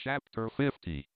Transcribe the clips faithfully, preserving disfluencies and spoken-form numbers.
Chapter fifty.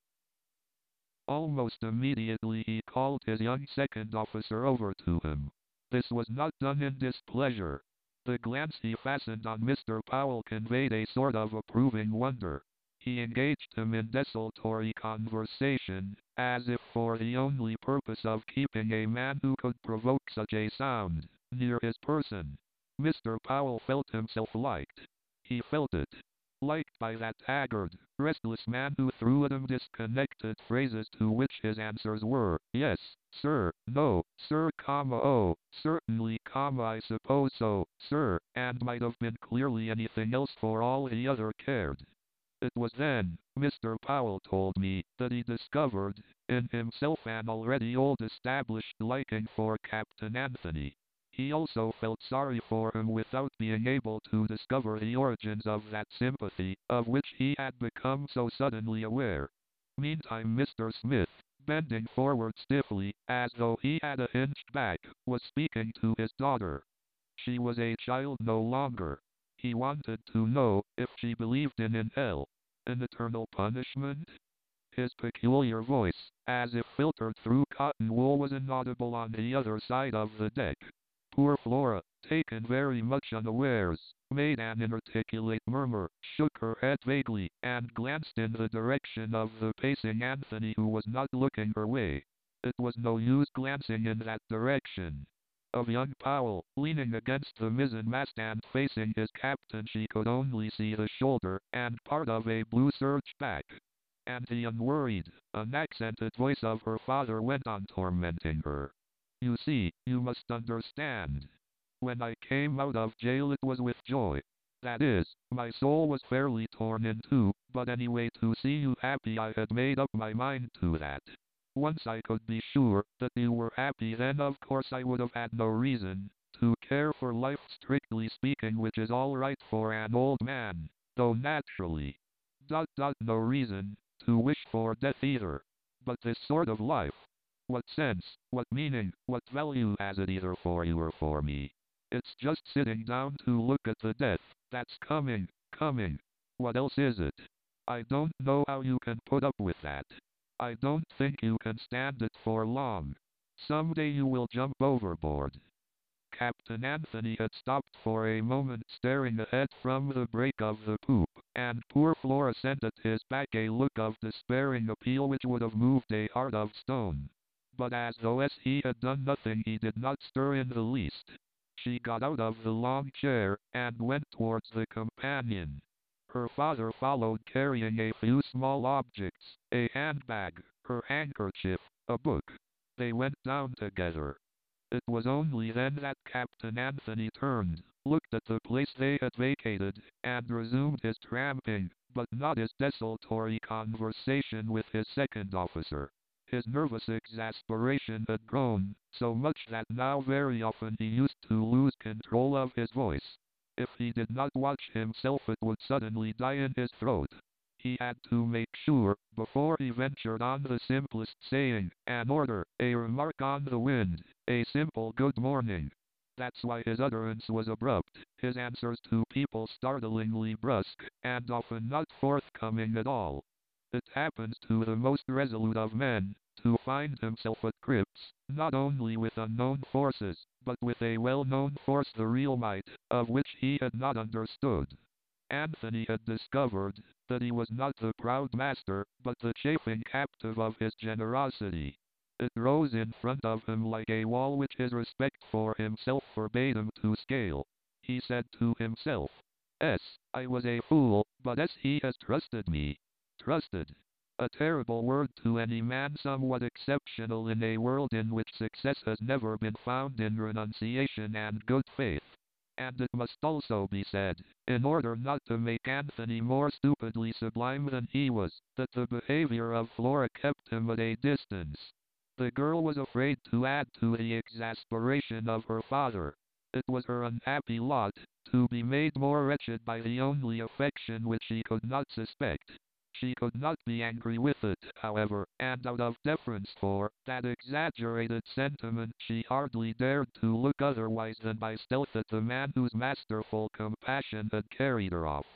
Almost immediately he called his young second officer over to him. This was not done in displeasure. The glance he fastened on Mister Powell conveyed a sort of approving wonder. He engaged him in desultory conversation, as if for the only purpose of keeping a man who could provoke such a sound near his person. Mister Powell felt himself liked. He felt it. Liked by that haggard, restless man who threw at him disconnected phrases to which his answers were, yes, sir, no, sir, comma, oh, certainly, comma, I suppose so, sir, and might have been clearly anything else for all he other cared. It was then, Mister Powell told me, that he discovered, in himself an already old established liking for Captain Anthony. He also felt sorry for him without being able to discover the origins of that sympathy, of which he had become so suddenly aware. Meantime Mister Smith, bending forward stiffly, as though he had a hinged back, was speaking to his daughter. She was a child no longer. He wanted to know if she believed in an hell, an eternal punishment. His peculiar voice, as if filtered through cotton wool, was inaudible on the other side of the deck. Poor Flora, taken very much unawares, made an inarticulate murmur, shook her head vaguely, and glanced in the direction of the pacing Anthony, who was not looking her way. It was no use glancing in that direction. Of young Powell, leaning against the mizzen-mast and facing his captain, she could only see the shoulder and part of a blue serge back. And the unworried, unaccented voice of her father went on tormenting her. You see, you must understand. When I came out of jail it was with joy. That is, my soul was fairly torn in two, but anyway, to see you happy I had made up my mind to that. Once I could be sure that you were happy, then of course I would have had no reason to care for life, strictly speaking, which is all right for an old man, though naturally, dot dot, no reason to wish for death either. But this sort of life, what sense, what meaning, what value has it either for you or for me? It's just sitting down to look at the death that's coming, coming. What else is it? I don't know how you can put up with that. I don't think you can stand it for long. Someday you will jump overboard. Captain Anthony had stopped for a moment, staring ahead from the break of the poop, and poor Flora sent at his back a look of despairing appeal which would have moved a heart of stone. But as though as he had done nothing, he did not stir in the least. She got out of the long chair, and went towards the companion. Her father followed, carrying a few small objects, a handbag, her handkerchief, a book. They went down together. It was only then that Captain Anthony turned, looked at the place they had vacated, and resumed his tramping, but not his desultory conversation with his second officer. His nervous exasperation had grown so much that now very often he used to lose control of his voice. If he did not watch himself it would suddenly die in his throat. He had to make sure, before he ventured on the simplest saying, an order, a remark on the wind, a simple good morning. That's why his utterance was abrupt, his answers to people startlingly brusque, and often not forthcoming at all. It happens to the most resolute of men to find himself at grips, not only with unknown forces, but with a well-known force, the real might, of which he had not understood. Anthony had discovered that he was not the proud master, but the chafing captive of his generosity. It rose in front of him like a wall which his respect for himself forbade him to scale. He said to himself, "S, I was a fool, but S, he has trusted me." Trusted. A terrible word to any man somewhat exceptional in a world in which success has never been found in renunciation and good faith. And it must also be said, in order not to make Anthony more stupidly sublime than he was, that the behavior of Flora kept him at a distance. The girl was afraid to add to the exasperation of her father. It was her unhappy lot to be made more wretched by the only affection which she could not suspect. She could not be angry with it, however, and out of deference for that exaggerated sentiment she hardly dared to look otherwise than by stealth at the man whose masterful compassion had carried her off.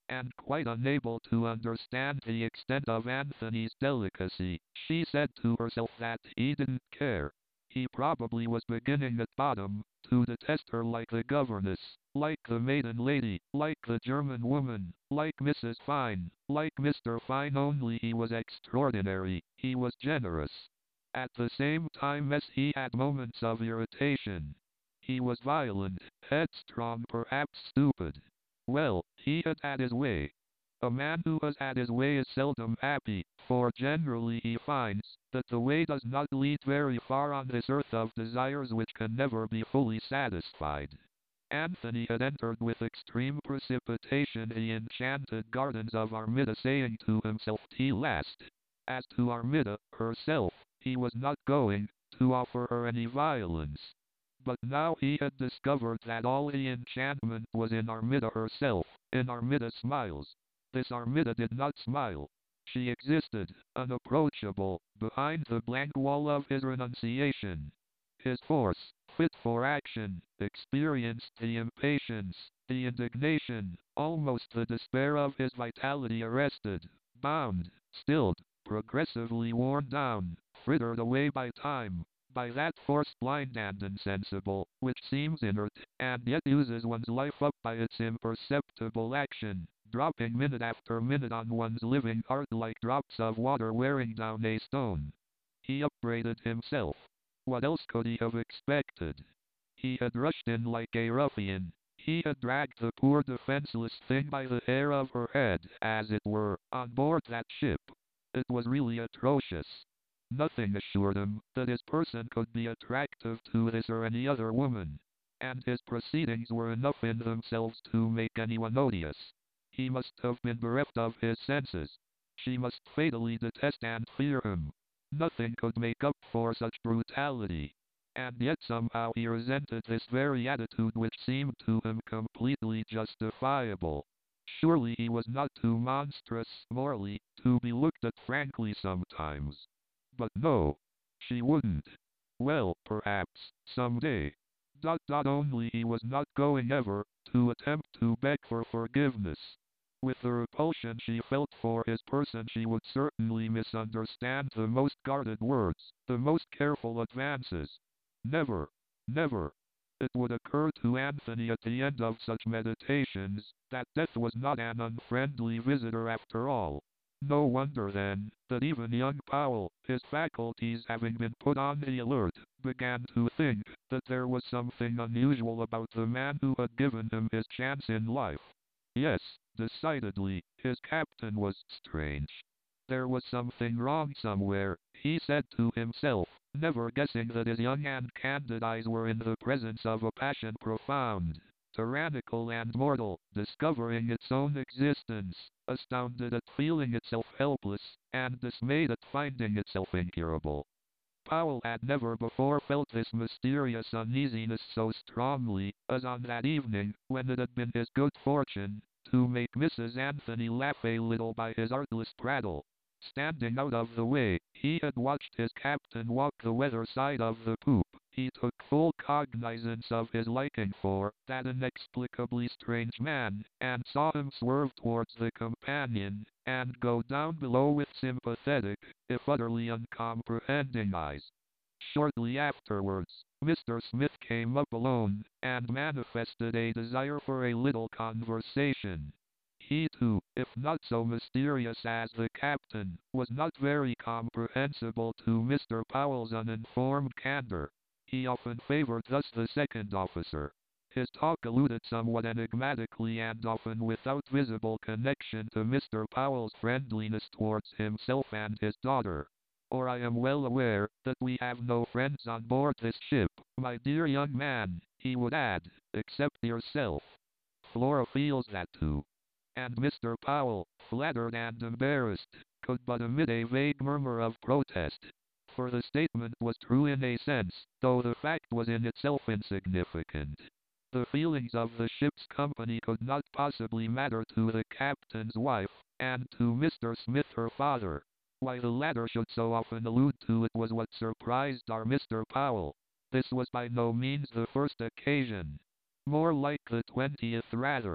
and quite unable to understand the extent of Anthony's delicacy, she said to herself that he didn't care. He probably was beginning at bottom to detest her like the governess, like the maiden lady, like the German woman, like Missus Fine, like Mister Fine, only he was extraordinary, he was generous. At the same time as he had moments of irritation. He was violent, headstrong, perhaps stupid. Well, he had had his way. A man who has had his way is seldom happy, for generally he finds that the way does not lead very far on this earth of desires which can never be fully satisfied. Anthony had entered with extreme precipitation the enchanted gardens of Armida, saying to himself at last, as to Armida herself, he was not going to offer her any violence. But now he had discovered that all the enchantment was in Armida herself, in Armida's smiles. This Armida did not smile. She existed, unapproachable, behind the blank wall of his renunciation. His force, fit for action, experienced the impatience, the indignation, almost the despair of his vitality arrested, bound, stilled, progressively worn down, frittered away by time, by that force blind and insensible, which seems inert, and yet uses one's life up by its imperceptible action, dropping minute after minute on one's living heart like drops of water wearing down a stone. He upbraided himself. What else could he have expected? He had rushed in like a ruffian. He had dragged the poor defenseless thing by the hair of her head, as it were, on board that ship. It was really atrocious. Nothing assured him that his person could be attractive to this or any other woman, and his proceedings were enough in themselves to make anyone odious. He must have been bereft of his senses. She must fatally detest and fear him. Nothing could make up for such brutality. And yet somehow he resented this very attitude which seemed to him completely justifiable. Surely he was not too monstrous morally to be looked at frankly sometimes. But no, she wouldn't. Well, perhaps, someday. Dot dot only he was not going ever to attempt to beg for forgiveness. With the repulsion she felt for his person she would certainly misunderstand the most guarded words, the most careful advances. Never, never. It would occur to Anthony at the end of such meditations that death was not an unfriendly visitor after all. No wonder then that even young Powell, his faculties having been put on the alert, began to think that there was something unusual about the man who had given him his chance in life. Yes, decidedly, his captain was strange. There was something wrong somewhere, he said to himself, never guessing that his young and candid eyes were in the presence of a passion profound, tyrannical and mortal, discovering its own existence, astounded at feeling itself helpless, and dismayed at finding itself incurable. Powell had never before felt this mysterious uneasiness so strongly as on that evening when it had been his good fortune to make Missus Anthony laugh a little by his artless prattle. Standing out of the way, he had watched his captain walk the weather side of the poop. He took full cognizance of his liking for that inexplicably strange man, and saw him swerve towards the companion, and go down below with sympathetic, if utterly uncomprehending eyes. Shortly afterwards, Mister Smith came up alone, and manifested a desire for a little conversation. He too, if not so mysterious as the captain, was not very comprehensible to Mister Powell's uninformed candor. He often favored thus the second officer. His talk alluded somewhat enigmatically and often without visible connection to Mister Powell's friendliness towards himself and his daughter. Or I am well aware that we have no friends on board this ship, my dear young man, he would add, except yourself. Flora feels that too. And Mister Powell, flattered and embarrassed, could but emit a vague murmur of protest. For the statement was true in a sense, though the fact was in itself insignificant. The feelings of the ship's company could not possibly matter to the captain's wife, and to Mister Smith her father. Why the latter should so often allude to it was what surprised our Mister Powell. This was by no means the first occasion. More like the twentieth rather.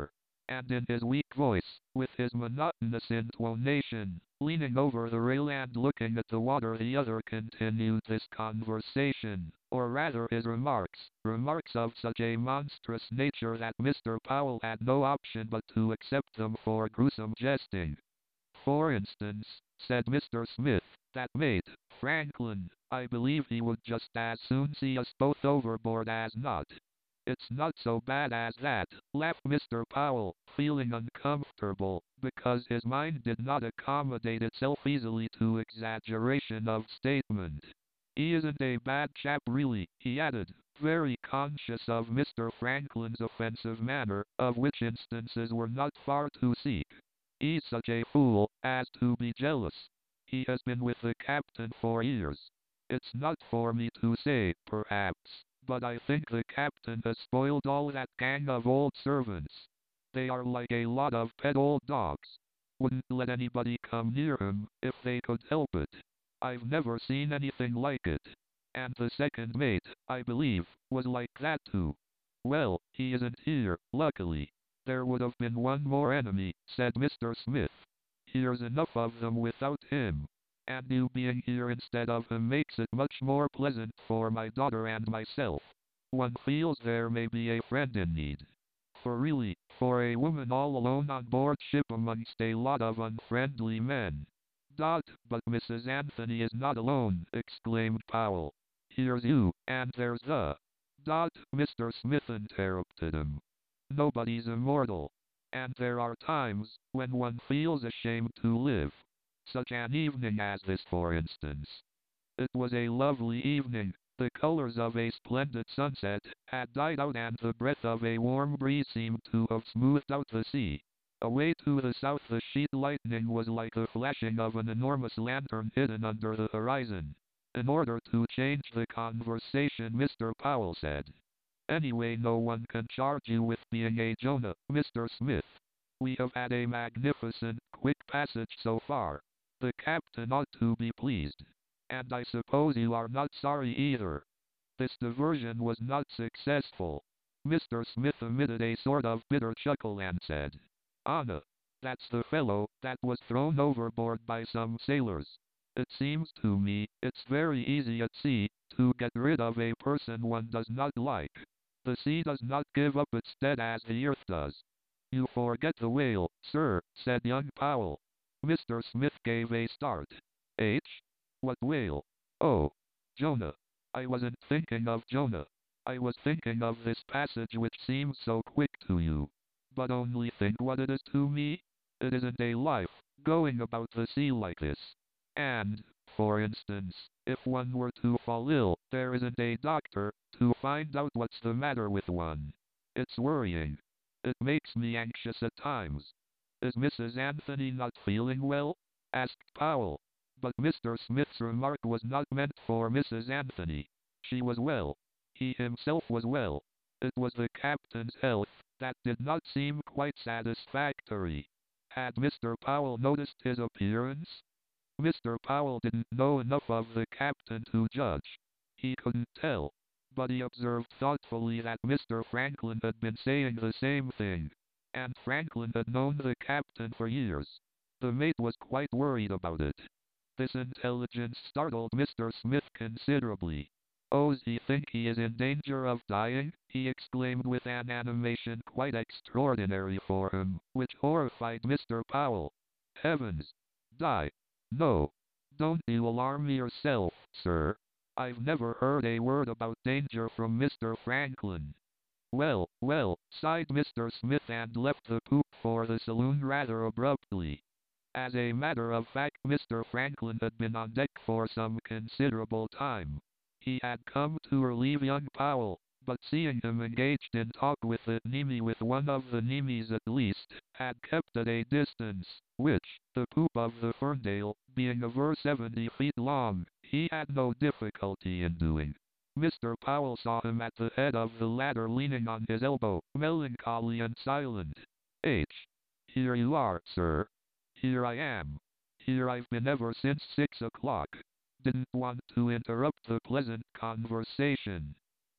and in his weak voice, with his monotonous intonation, leaning over the rail and looking at the water, the other continued this conversation, or rather his remarks, remarks of such a monstrous nature that Mister Powell had no option but to accept them for gruesome jesting. "For instance," said Mister Smith, "that mate, Franklin, I believe he would just as soon see us both overboard as not." "It's not so bad as that," laughed Mister Powell, feeling uncomfortable, because his mind did not accommodate itself easily to exaggeration of statement. "He isn't a bad chap really," he added, very conscious of Mister Franklin's offensive manner, of which instances were not far to seek. "He's such a fool as to be jealous. He has been with the captain for years. It's not for me to say, perhaps, but I think the captain has spoiled all that gang of old servants. They are like a lot of pet old dogs. Wouldn't let anybody come near him, if they could help it. I've never seen anything like it. And the second mate, I believe, was like that too. Well, he isn't here, luckily. There would have been one more enemy," said Mister Smith. "Here's enough of them without him. And you being here instead of him makes it much more pleasant for my daughter and myself. One feels there may be a friend in need. For really, for a woman all alone on board ship amongst a lot of unfriendly men." "Dot, but Missus Anthony is not alone," exclaimed Powell. "Here's you, and there's the—" "Dot," Mister Smith interrupted him. "Nobody's immortal. And there are times when one feels ashamed to live. Such an evening as this, for instance." It was a lovely evening. The colors of a splendid sunset had died out and the breath of a warm breeze seemed to have smoothed out the sea. Away to the south the sheet lightning was like the flashing of an enormous lantern hidden under the horizon. In order to change the conversation, Mister Powell said, "Anyway, no one can charge you with being a Jonah, Mister Smith. We have had a magnificent, quick passage so far. The captain ought to be pleased. And I suppose you are not sorry either." This diversion was not successful. Mister Smith emitted a sort of bitter chuckle and said, "Anna, that's the fellow that was thrown overboard by some sailors. It seems to me it's very easy at sea to get rid of a person one does not like. The sea does not give up its dead as the earth does." "You forget the whale, sir," said young Powell. Mister Smith gave a start. "H? What whale? Oh, Jonah. I wasn't thinking of Jonah. I was thinking of this passage which seems so quick to you. But only think what it is to me. It isn't a life, going about the sea like this. And, for instance, if one were to fall ill, there isn't a doctor to find out what's the matter with one. It's worrying. It makes me anxious at times." "Is Missus Anthony not feeling well?" asked Powell. But Mister Smith's remark was not meant for Missus Anthony. She was well. He himself was well. It was the captain's health that did not seem quite satisfactory. Had Mister Powell noticed his appearance? Mister Powell didn't know enough of the captain to judge. He couldn't tell. But he observed thoughtfully that Mister Franklin had been saying the same thing. And Franklin had known the captain for years. The mate was quite worried about it. This intelligence startled Mister Smith considerably. "Oh, does he think he is in danger of dying?" he exclaimed with an animation quite extraordinary for him, which horrified Mister Powell. "Heavens! Die? No. Don't you alarm yourself, sir. I've never heard a word about danger from Mister Franklin." "Well, well," sighed Mister Smith and left the poop for the saloon rather abruptly. As a matter of fact, Mister Franklin had been on deck for some considerable time. He had come to relieve young Powell, but seeing him engaged in talk with the Nemi, with one of the Nemis at least, had kept at a distance, which, the poop of the Ferndale, being over seventy feet long, he had no difficulty in doing. Mister Powell saw him at the head of the ladder leaning on his elbow, melancholy and silent. "H. Here you are, sir." "Here I am. Here I've been ever since six o'clock. Didn't want to interrupt the pleasant conversation."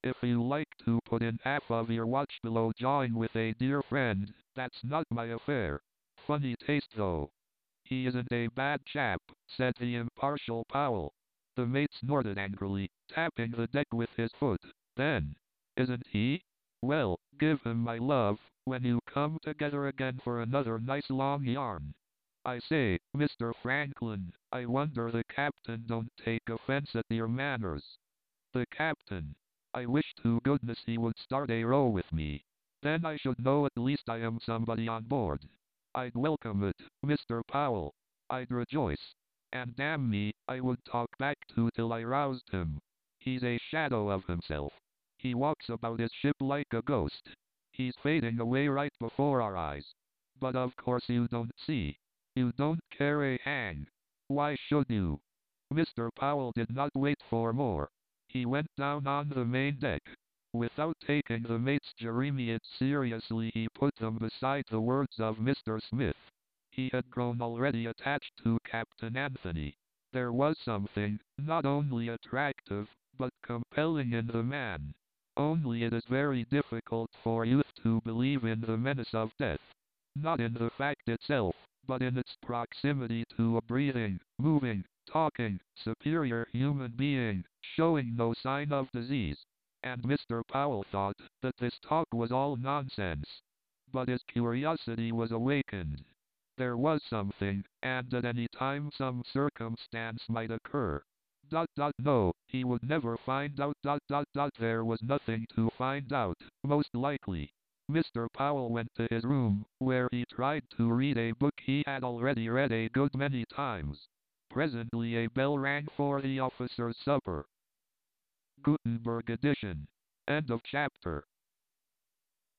If you like to put in half of your watch below jawing with a dear friend, that's not my affair. Funny taste though. He isn't a bad chap, said the impartial Powell. The mate snorted angrily, tapping the deck with his foot. Then, isn't he? Well, give him my love, when you come together again for another nice long yarn. I say, Mister Franklin, I wonder the captain don't take offense at your manners. The captain. I wish to goodness he would start a row with me. Then I should know at least I am somebody on board. I'd welcome it, Mister Powell. I'd rejoice. And damn me, I would talk back to till I roused him. He's a shadow of himself. He walks about his ship like a ghost. He's fading away right before our eyes. But of course you don't see. You don't care a hang. Why should you? Mister Powell did not wait for more. He went down on the main deck. Without taking the mate's jeremiad seriously, he put them beside the words of Mister Smith. He had grown already attached to Captain Anthony. There was something, not only attractive, but compelling in the man. Only it is very difficult for youth to believe in the menace of death. Not in the fact itself, but in its proximity to a breathing, moving, talking, superior human being, showing no sign of disease. And Mister Powell thought that this talk was all nonsense. But his curiosity was awakened. There was something, and at any time some circumstance might occur. Dot dot no, he would never find out dot dot dot there was nothing to find out, most likely. Mister Powell went to his room, where he tried to read a book he had already read a good many times. Presently a bell rang for the officers' supper. Gutenberg edition. End of chapter.